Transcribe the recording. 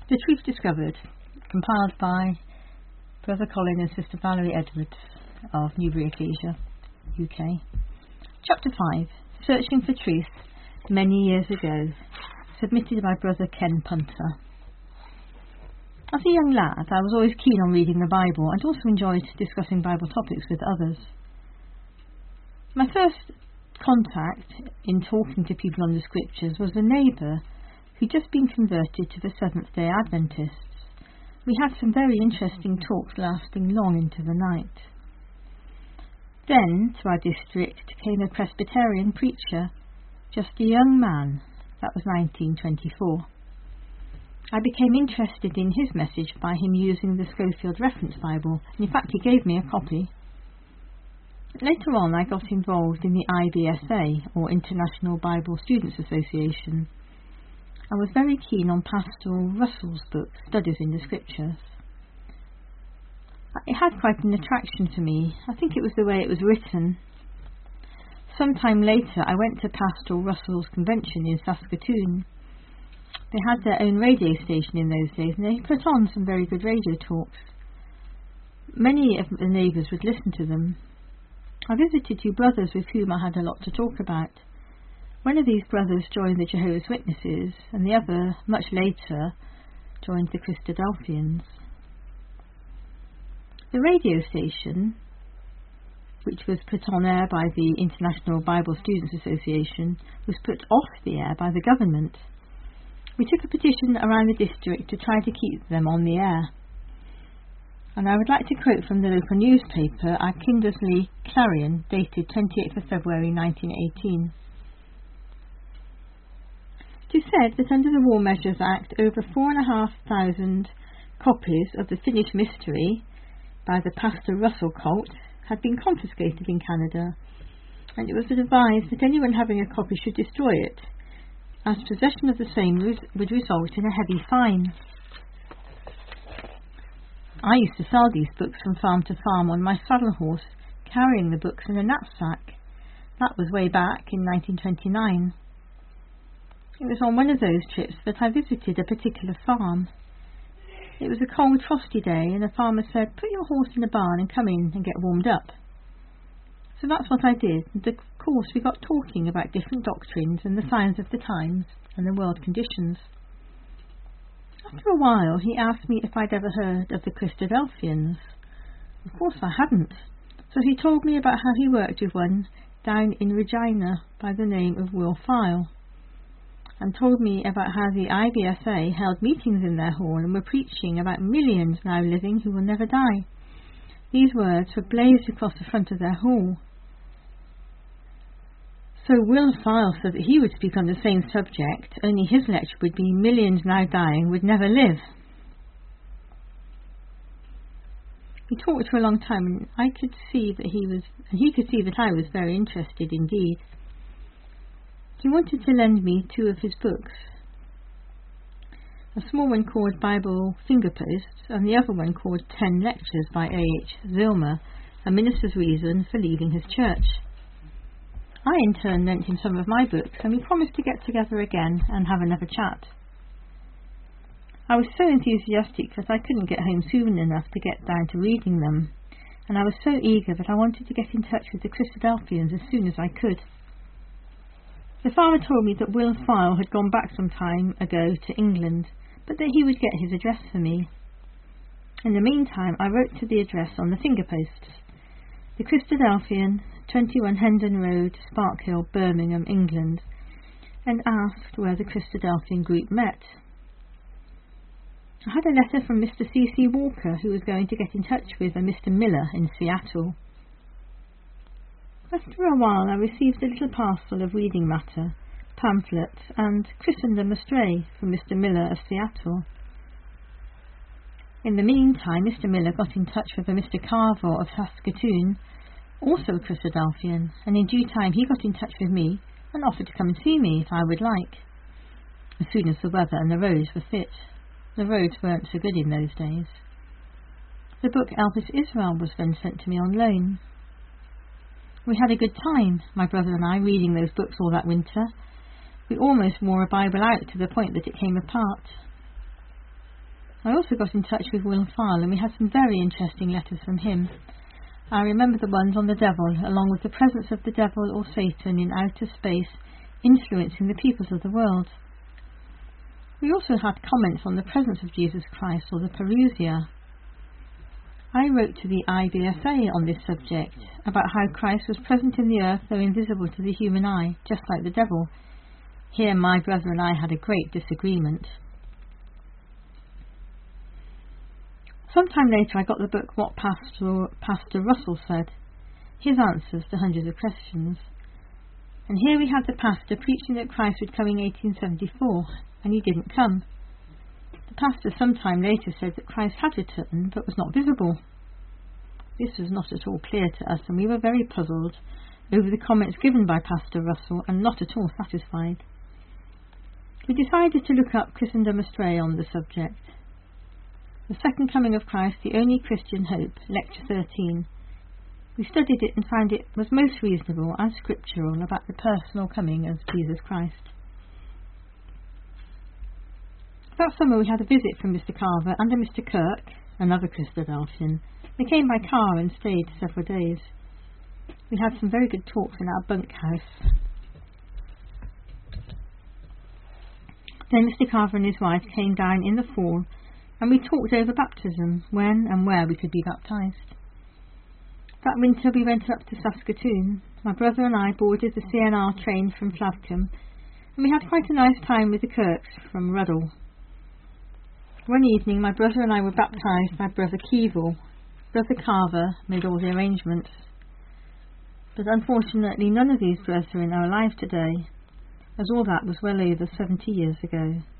The Truth Discovered, compiled by Brother Colin and Sister Valerie Edwards of Newbury Ecclesia, UK. Chapter 5, Searching for Truth, Many Years Ago, submitted by Brother Ken Punter. As a young lad, I was always keen on reading the Bible and also enjoyed discussing Bible topics with others. My first contact in talking to people on the Scriptures was a neighbour who'd just been converted to the Seventh-day Adventists. We had some very interesting talks lasting long into the night. Then, to our district came a Presbyterian preacher, just a young man. That was 1924. I became interested in his message by him using the Scofield Reference Bible, and in fact he gave me a copy. Later on I got involved in the IBSA, or International Bible Students Association. I was very keen on Pastoral Russell's book, Studies in the Scriptures. It had quite an attraction to me. I think it was the way it was written. Sometime later I went to Pastoral Russell's convention in Saskatoon. They had their own radio station in those days, and they put on some very good radio talks. Many of the neighbours would listen to them. I visited two brothers with whom I had a lot to talk about. One of these brothers joined the Jehovah's Witnesses, and the other, much later, joined the Christadelphians. The radio station, which was put on air by the International Bible Students Association, was put off the air by the government. We took a petition around the district to try to keep them on the air. And I would like to quote from the local newspaper, our Kindersley Clarion, dated 28th of February 1918. It is said that under the War Measures Act, over 4,500 copies of the Finished Mystery by the Pastor Russell cult had been confiscated in Canada, and it was advised that anyone having a copy should destroy it, as possession of the same would result in a heavy fine. I used to sell these books from farm to farm on my saddle horse, carrying the books in a knapsack. That was way back in 1929. It was on one of those trips that I visited a particular farm. It was a cold, frosty day, and the farmer said, "Put your horse in the barn and come in and get warmed up." So that's what I did, and of course we got talking about different doctrines and the signs of the times and the world conditions. After a while he asked me if I'd ever heard of the Christadelphians. Of course I hadn't, so he told me about how he worked with one down in Regina by the name of Will File, and told me about how the IBSA held meetings in their hall and were preaching about millions now living who will never die. These words were blazed across the front of their hall. So Will File said that he would speak on the same subject, only his lecture would be millions now dying would never live. We talked for a long time, and I could see that he could see that I was very interested indeed. He wanted to lend me two of his books, a small one called Bible Fingerposts and the other one called 10 Lectures by A.H. Zilmer, A Minister's Reason for Leaving His Church. I in turn lent him some of my books, and we promised to get together again and have another chat. I was so enthusiastic that I couldn't get home soon enough to get down to reading them, and I was so eager that I wanted to get in touch with the Christadelphians as soon as I could. The farmer told me that Will File had gone back some time ago to England, but that he would get his address for me. In the meantime I wrote to the address on the fingerposts, the Christadelphian, 21 Hendon Road, Sparkhill, Birmingham, England, and asked where the Christadelphian group met. I had a letter from Mr. C.C. Walker, who was going to get in touch with a Mr. Miller in Seattle. After a while I received a little parcel of reading matter, pamphlets, and Christendom Astray from Mr. Miller of Seattle. In the meantime Mr. Miller got in touch with a Mr. Carver of Saskatoon, also a Christadelphian, and in due time he got in touch with me and offered to come and see me if I would like, as soon as the weather and the roads were fit. The roads weren't so good in those days. The book Elpis Israel was then sent to me on loan. We had a good time, my brother and I, reading those books all that winter. We almost wore a Bible out to the point that it came apart. I also got in touch with Will Farl, and we had some very interesting letters from him. I remember the ones on the devil, along with the presence of the devil or Satan in outer space influencing the peoples of the world. We also had comments on the presence of Jesus Christ, or the parousia. I wrote to the IBFA on this subject, about how Christ was present in the earth though invisible to the human eye, just like the devil. Here my brother and I had a great disagreement. Sometime later I got the book What Pastor Russell Said, his answers to hundreds of questions. And here we had the pastor preaching that Christ would come in 1874, and he didn't come. The pastor sometime later said that Christ had returned, but was not visible. This was not at all clear to us, and we were very puzzled over the comments given by Pastor Russell, and not at all satisfied. We decided to look up Christendom Astray on the subject. The Second Coming of Christ, the Only Christian Hope, Lecture 13. We studied it and found it was most reasonable and scriptural about the personal coming of Jesus Christ. That summer we had a visit from Mr. Carver and a Mr. Kirk, another Christadelphian. They came by car and stayed several days. We had some very good talks in our bunkhouse. Then Mr. Carver and his wife came down in the fall, and we talked over baptism, when and where we could be baptised. That winter we went up to Saskatoon. My brother and I boarded the CNR train from Flavcombe, and we had quite a nice time with the Kirks from Ruddle. One evening my brother and I were baptised by Brother Keevil. Brother Carver made all the arrangements. But unfortunately none of these brothers are alive today, as all that was well over 70 years ago.